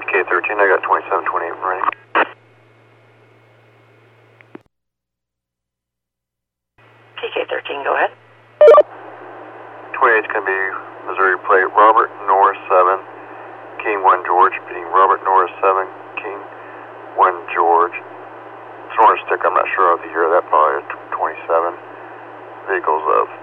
K13, I got 2728 running. TK13, go ahead. 28's going to be Missouri plate Robert Norris 7, King 1 George, being Robert Norris 7, King 1 George. Sonoran stick, I'm not sure of the year, that probably is 27. Vehicle's